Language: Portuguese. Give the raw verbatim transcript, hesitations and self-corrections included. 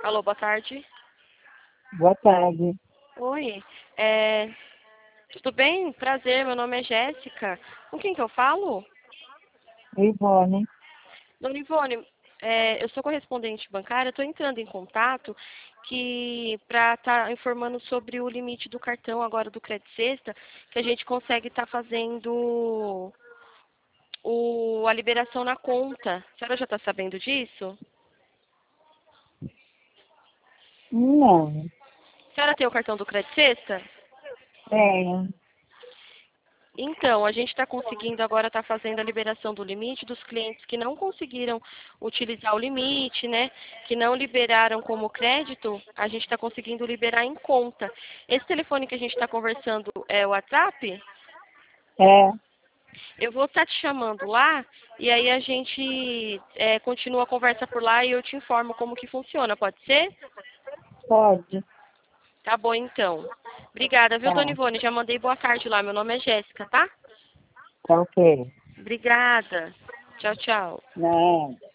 Alô, boa tarde. Boa tarde. Oi, é, tudo bem? Prazer, meu nome é Jéssica. Com quem que eu falo? Ivone. Dona Ivone, é, eu sou correspondente bancária, estou entrando em contato que para estar informando sobre o limite do cartão agora do Credit Sexta, que a gente consegue estar fazendo o, a liberação na conta. A senhora já está sabendo disso? Não, A senhora tem o cartão do Credit Sexta? tenho. Então, a gente está conseguindo agora estar fazendo a liberação do limite dos clientes que não conseguiram utilizar o limite, né? Que não liberaram como crédito, a gente está conseguindo liberar em conta. Esse telefone que a gente está conversando é o WhatsApp? É, Eu vou estar te chamando lá e aí a gente é, continua a conversa por lá e eu te informo como que funciona, pode ser? pode. Tá bom, então. Obrigada, viu, Dona Tá, Ivone? Já mandei boa tarde lá. Meu nome é Jéssica, tá? tá ok. Obrigada. Tchau, tchau. Não.